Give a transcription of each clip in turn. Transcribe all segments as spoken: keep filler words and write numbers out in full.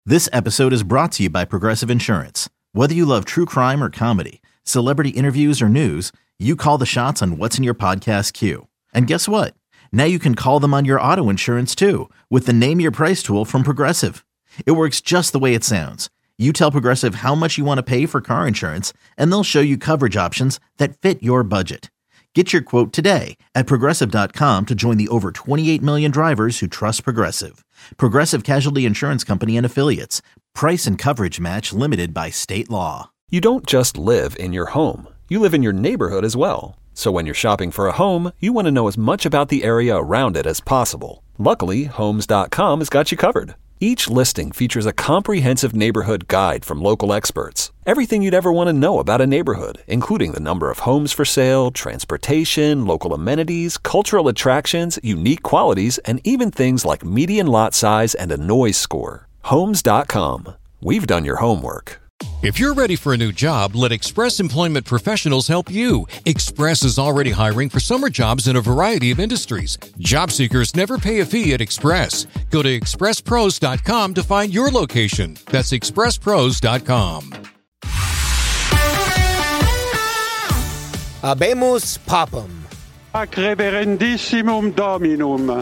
This episode is brought to you by Progressive Insurance. Whether you love true crime or comedy, celebrity interviews or news, you call the shots on what's in your podcast queue. And guess what? Now you can call them on your auto insurance too with the Name Your Price tool from Progressive. It works just the way it sounds. You tell Progressive how much you want to pay for car insurance, and they'll show you coverage options that fit your budget. Get your quote today at Progressive dot com to join the over twenty-eight million drivers who trust Progressive. Progressive Casualty Insurance Company and Affiliates. Price and coverage match limited by state law. You don't just live in your home. You live in your neighborhood as well. So when you're shopping for a home, you want to know as much about the area around it as possible. Luckily, Homes dot com has got you covered. Each listing features a comprehensive neighborhood guide from local experts. Everything you'd ever want to know about a neighborhood, including the number of homes for sale, transportation, local amenities, cultural attractions, unique qualities, and even things like median lot size and a noise score. Homes dot com. We've done your homework. If you're ready for a new job, let Express Employment Professionals help you. Express is already hiring for summer jobs in a variety of industries. Job seekers never pay a fee at Express. Go to express pros dot com to find your location. That's express pros dot com. Habemus Papam. Ac reverendissimum Dominum.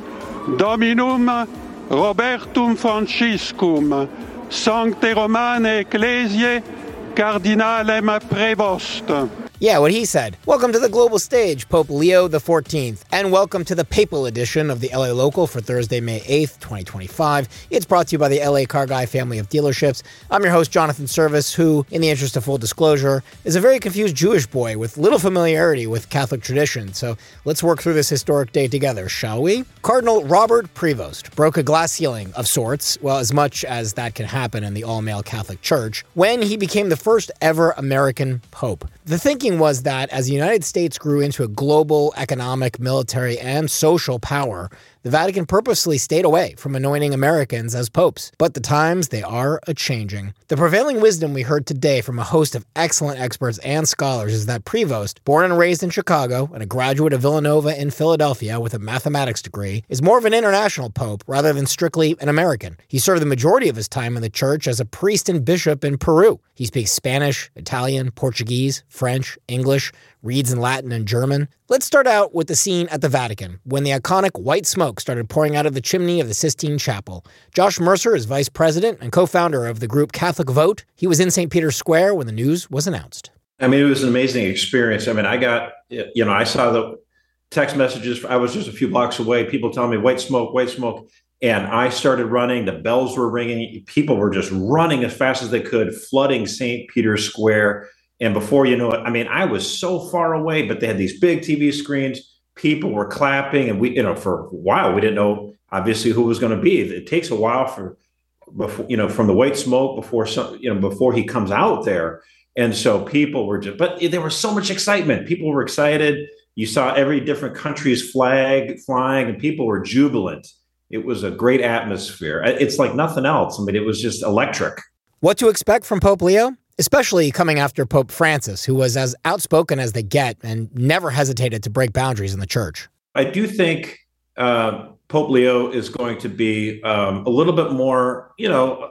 Dominum Robertum Franciscum. Sancte Romane Ecclesiae Cardinalem Prevost. Yeah, what he said. Welcome to the global stage, Pope Leo the fourteenth, and welcome to the papal edition of the L A Local for Thursday, May eighth, twenty twenty-five. It's brought to you by the L A Car Guy family of dealerships. I'm your host, Jonathan Service, who, in the interest of full disclosure, is a very confused Jewish boy with little familiarity with Catholic tradition. So let's work through this historic day together, shall we? Cardinal Robert Prevost broke a glass ceiling of sorts, well, as much as that can happen in the all-male Catholic Church, when he became the first ever American pope. The thinking was that as the United States grew into a global economic, military, and social power, the Vatican purposely stayed away from anointing Americans as popes. But the times, they are a-changing. The prevailing wisdom we heard today from a host of excellent experts and scholars is that Prevost, born and raised in Chicago and a graduate of Villanova in Philadelphia with a mathematics degree, is more of an international pope rather than strictly an American. He served the majority of his time in the church as a priest and bishop in Peru. He speaks Spanish, Italian, Portuguese, French, English, reads in Latin and German. Let's start out with the scene at the Vatican, when the iconic white smoke started pouring out of the chimney of the Sistine Chapel. Josh Mercer is vice president and co-founder of the group Catholic Vote. He was in Saint Peter's Square when the news was announced. I mean, it was an amazing experience. I mean, I got, you know, I saw the text messages. I was just a few blocks away. People telling me, white smoke, white smoke. And I started running. The bells were ringing. People were just running as fast as they could, flooding Saint Peter's Square. And before you know it, I mean, I was so far away, but they had these big T V screens. People were clapping. And we, you know, for a while, we didn't know, obviously, who was going to be. It takes a while for, before, you know, from the white smoke before, some, you know, before he comes out there. And so people were just, but there was so much excitement. People were excited. You saw every different country's flag flying and people were jubilant. It was a great atmosphere. It's like nothing else. I mean, it was just electric. What to expect from Pope Leo? Especially coming after Pope Francis, who was as outspoken as they get and never hesitated to break boundaries in the church. I do think uh, Pope Leo is going to be um, a little bit more, you know,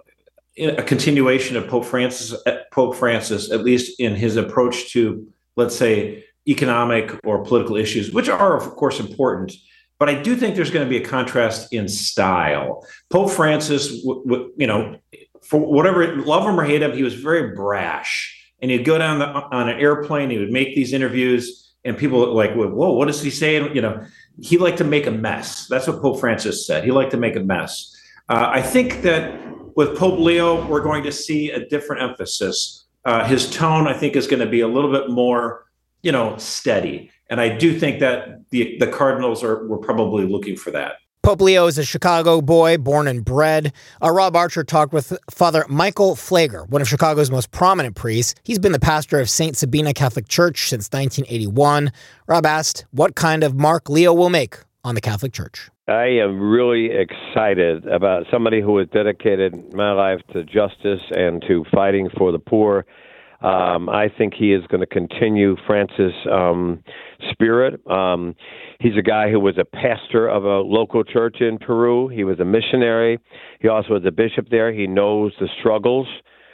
a continuation of Pope Francis, Pope Francis, at least in his approach to, let's say, economic or political issues, which are, of course, important. But I do think there's going to be a contrast in style. Pope Francis, w- w- you know, for whatever, love him or hate him, he was very brash. And he'd go down the, on an airplane, he would make these interviews, and people were like, whoa, what does he say? You know, he liked to make a mess. That's what Pope Francis said. He liked to make a mess. Uh, I think that with Pope Leo, we're going to see a different emphasis. Uh, his tone, I think, is going to be a little bit more, you know, steady. And I do think that the the cardinals are were probably looking for that. Pope Leo is a Chicago boy, born and bred. Uh, Rob Archer talked with Father Michael Flager, one of Chicago's most prominent priests. He's been the pastor of Saint Sabina Catholic Church since nineteen eighty-one. Rob asked what kind of mark Leo will make on the Catholic Church. I am really excited about somebody who has dedicated my life to justice and to fighting for the poor. Um, I think he is going to continue Francis' um, spirit. Um, he's a guy who was a pastor of a local church in Peru. He was a missionary. He also was a bishop there. He knows the struggles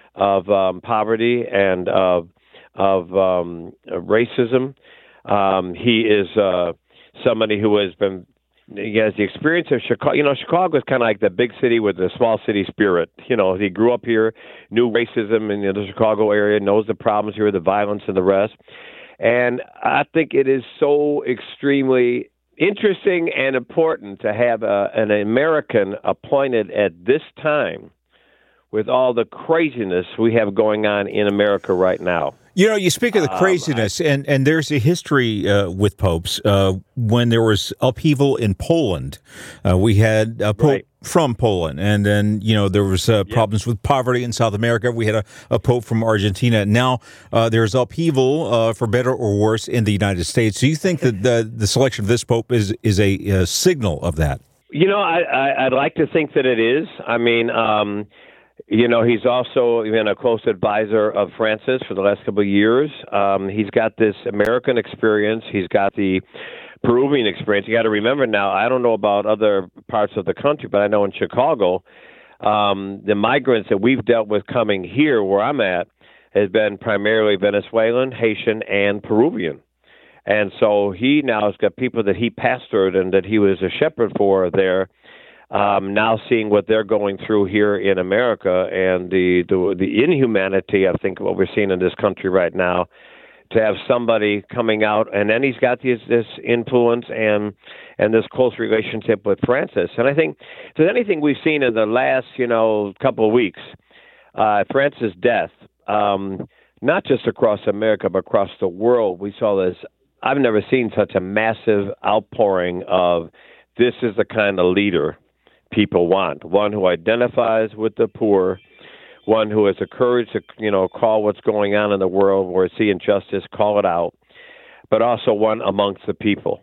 of um, poverty and of of um, racism. Um, he is uh, somebody who has been, he has the experience of Chicago. You know, Chicago is kind of like the big city with the small city spirit. You know, he grew up here, knew racism in the Chicago area, knows the problems here, the violence and the rest. And I think it is so extremely interesting and important to have a, an American appointed at this time with all the craziness we have going on in America right now. You know, you speak of the craziness, um, I, and, and there's a history uh, with popes. Uh, when there was upheaval in Poland, uh, we had a pope right. from Poland, and then, you know, there was uh, problems yeah. with poverty in South America. We had a, a pope from Argentina. Now uh, there's upheaval, uh, for better or worse, in the United States. Do you think that the, the selection of this pope is, is a, a signal of that? You know, I, I, I'd like to think that it is. I mean, um You know, he's also been a close advisor of Francis for the last couple of years. Um, he's got this American experience. He's got the Peruvian experience. You got to remember now, I don't know about other parts of the country, but I know in Chicago, um, the migrants that we've dealt with coming here where I'm at has been primarily Venezuelan, Haitian, and Peruvian. And so he now has got people that he pastored and that he was a shepherd for there. Um, now seeing what they're going through here in America and the, the the inhumanity, I think, of what we're seeing in this country right now, to have somebody coming out, and then he's got this, this influence and and this close relationship with Francis. And I think if there's anything we've seen in the last, you know, couple of weeks, uh, Francis' death, um, not just across America, but across the world, we saw this. I've never seen such a massive outpouring of this is the kind of leader people want, one who identifies with the poor, one who has the courage to, you know, call what's going on in the world or see injustice, call it out, but also one amongst the people.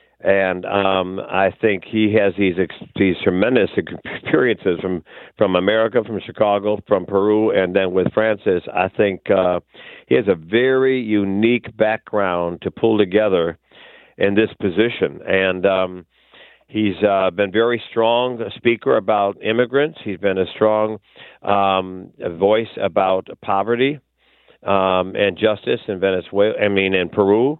And um, I think he has these these tremendous experiences from, from America, from Chicago, from Peru, and then with Francis. I think uh, he has a very unique background to pull together in this position. And um He's uh, been very strong a speaker about immigrants. He's been a strong um, voice about poverty um, and justice in Venezuela. I mean, in Peru.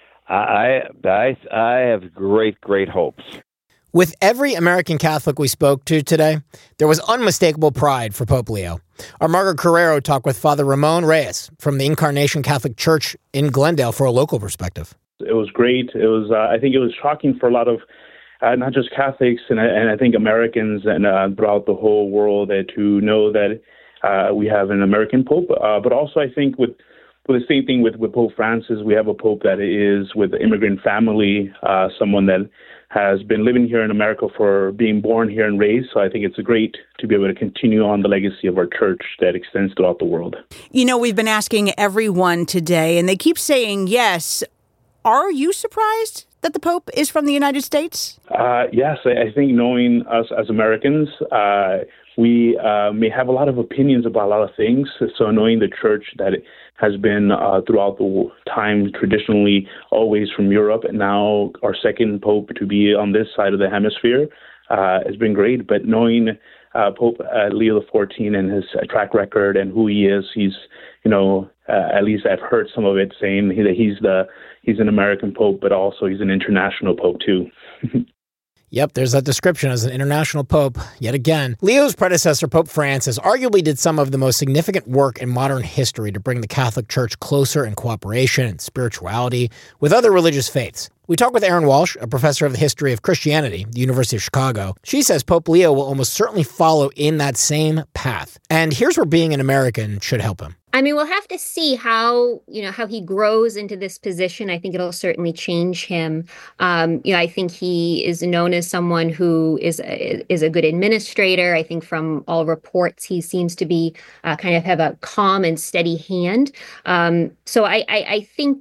I, I I have great, great hopes. With every American Catholic we spoke to today, there was unmistakable pride for Pope Leo. Our Margaret Carrero talked with Father Ramon Reyes from the Incarnation Catholic Church in Glendale for a local perspective. It was great. It was. Uh, I think it was shocking for a lot of Uh, not just Catholics and, and I think Americans and uh, throughout the whole world uh, to know that uh, we have an American Pope. Uh, but also I think with, with the same thing with, with Pope Francis, we have a Pope that is with the immigrant family, uh, someone that has been living here in America for being born here and raised. So I think it's great to be able to continue on the legacy of our church that extends throughout the world. You know, we've been asking everyone today, and they keep saying yes. Are you surprised that the Pope is from the United States? Uh, yes, I, I think knowing us as Americans, uh, we uh, may have a lot of opinions about a lot of things. So knowing the church that it has been uh, throughout the time traditionally always from Europe, and now our second Pope to be on this side of the hemisphere uh, has been great. But knowing uh, Pope uh, Leo the fourteenth and his uh, track record and who he is, he's, you know, uh, at least I've heard some of it saying that he's the He's an American Pope, but also he's an international Pope, too. Yep, there's that description as an international Pope, yet again. Leo's predecessor, Pope Francis, arguably did some of the most significant work in modern history to bring the Catholic Church closer in cooperation and spirituality with other religious faiths. We talked with Erin Walsh, a professor of the history of Christianity at the University of Chicago. She says Pope Leo will almost certainly follow in that same path. And here's where being an American should help him. I mean, we'll have to see how, you know, how he grows into this position. I think it'll certainly change him. Um, you know, I think he is known as someone who is a, is a good administrator. I think from all reports, he seems to be uh, kind of have a calm and steady hand. Um, so I, I, I think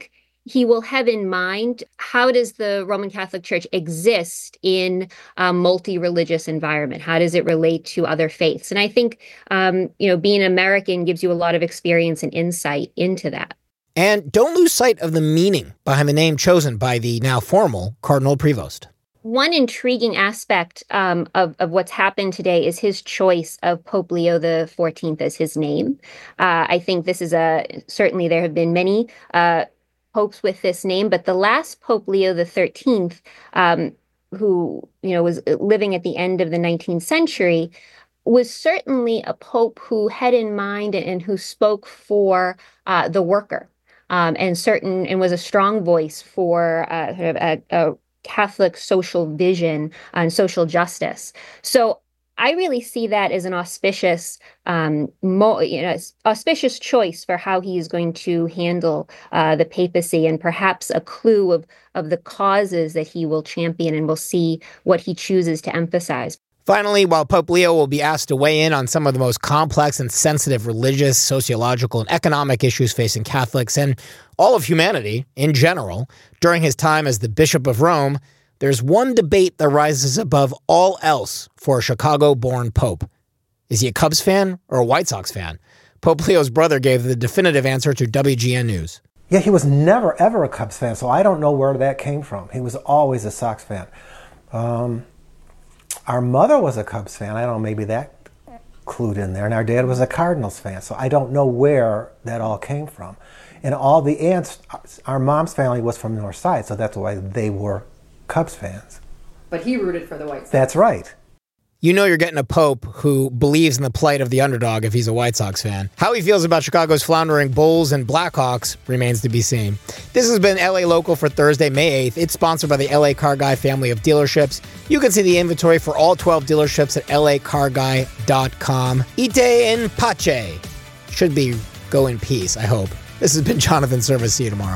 he will have in mind, how does the Roman Catholic Church exist in a multi-religious environment? How does it relate to other faiths? And I think, um, you know, being American gives you a lot of experience and insight into that. And don't lose sight of the meaning behind the name chosen by the now formal Cardinal Prevost. One intriguing aspect um, of, of what's happened today is his choice of Pope Leo the fourteenth as his name. Uh, I think this is a, certainly there have been many uh, popes with this name, but the last Pope Leo the thirteenth, um, who, you know, was living at the end of the nineteenth century, was certainly a pope who had in mind and, and who spoke for uh, the worker, um, and certain and was a strong voice for uh, sort of a, a Catholic social vision and social justice. So I really see that as an auspicious, um, mo- you know, auspicious choice for how he is going to handle uh, the papacy, and perhaps a clue of of the causes that he will champion, and we'll see what he chooses to emphasize. Finally, while Pope Leo will be asked to weigh in on some of the most complex and sensitive religious, sociological, and economic issues facing Catholics and all of humanity in general, during his time as the Bishop of Rome, there's one debate that rises above all else for a Chicago-born pope. Is he a Cubs fan or a White Sox fan? Pope Leo's brother gave the definitive answer to W G N News. Yeah, he was never, ever a Cubs fan, so I don't know where that came from. He was always a Sox fan. Um... Our mother was a Cubs fan. I don't know, maybe that clued in there. And our dad was a Cardinals fan. So I don't know where that all came from. And all the aunts, our mom's family was from the North Side, so that's why they were Cubs fans. But he rooted for the White Sox. That's right. You know you're getting a pope who believes in the plight of the underdog if he's a White Sox fan. How he feels about Chicago's floundering Bulls and Blackhawks remains to be seen. This has been L A Local for Thursday, May eighth. It's sponsored by the L A Car Guy family of dealerships. You can see the inventory for all twelve dealerships at L A car guy dot com. Ite in pace. Should be go in peace, I hope. This has been Jonathan Service. See you tomorrow.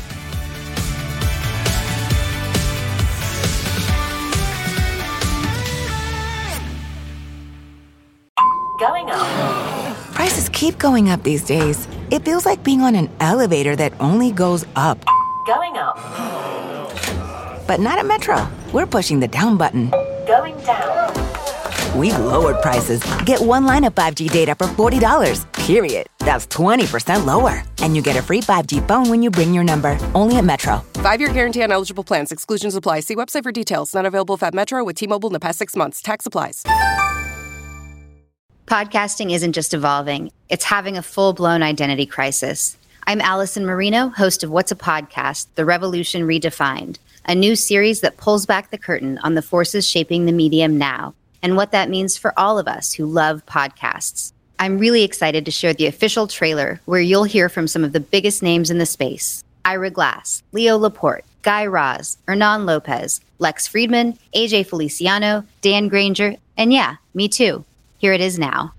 Going up. Prices keep going up these days. It feels like being on an elevator that only goes up. Going up. But not at Metro. We're pushing the down button. Going down. We've lowered prices. Get one line of five G data for forty dollars, period. That's twenty percent lower. And you get a free five G phone when you bring your number. Only at Metro. Five-year guarantee on eligible plans. Exclusions apply. See website for details. Not available at Metro with T-Mobile in the past six months. Tax applies. Podcasting isn't just evolving, it's having a full-blown identity crisis. I'm Allison Marino, host of What's a Podcast? The Revolution Redefined, a new series that pulls back the curtain on the forces shaping the medium now, and what that means for all of us who love podcasts. I'm really excited to share the official trailer, where you'll hear from some of the biggest names in the space. Ira Glass, Leo Laporte, Guy Raz, Hernan Lopez, Lex Friedman, A J Feliciano, Dan Granger, and yeah, me too. Here it is now.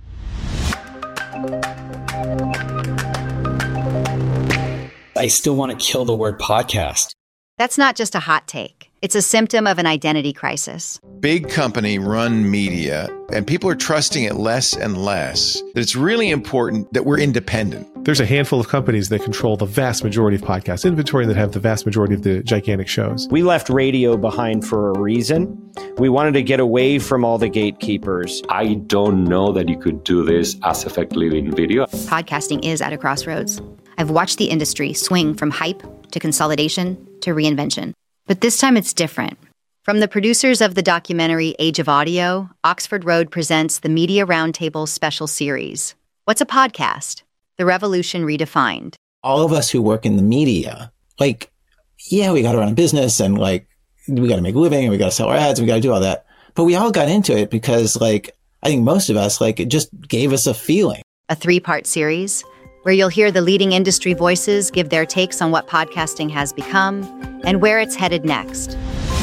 I still want to kill the word podcast. That's not just a hot take. It's a symptom of an identity crisis. Big company run media, and people are trusting it less and less. That it's really important that we're independent. There's a handful of companies that control the vast majority of podcast inventory, that have the vast majority of the gigantic shows. We left radio behind for a reason. We wanted to get away from all the gatekeepers. I don't know that you could do this as effectively in video. Podcasting is at a crossroads. I've watched the industry swing from hype to consolidation to reinvention. But this time it's different. From the producers of the documentary Age of Audio, Oxford Road presents the Media Roundtable special series. What's a podcast? The Revolution Redefined. All of us who work in the media, like, yeah, we got to run a business and like, we got to make a living and we got to sell our ads and we got to do all that. But we all got into it because like, I think most of us, like, it just gave us a feeling. A three-part series where you'll hear the leading industry voices give their takes on what podcasting has become and where it's headed next.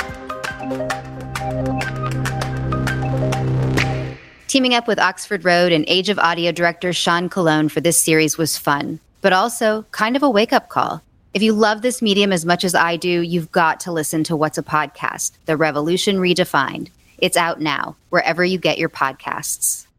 Teaming up with Oxford Road and Age of Audio director Sean Colon for this series was fun, but also kind of a wake-up call. If you love this medium as much as I do, you've got to listen to What's a Podcast? The Revolution Redefined. It's out now, wherever you get your podcasts.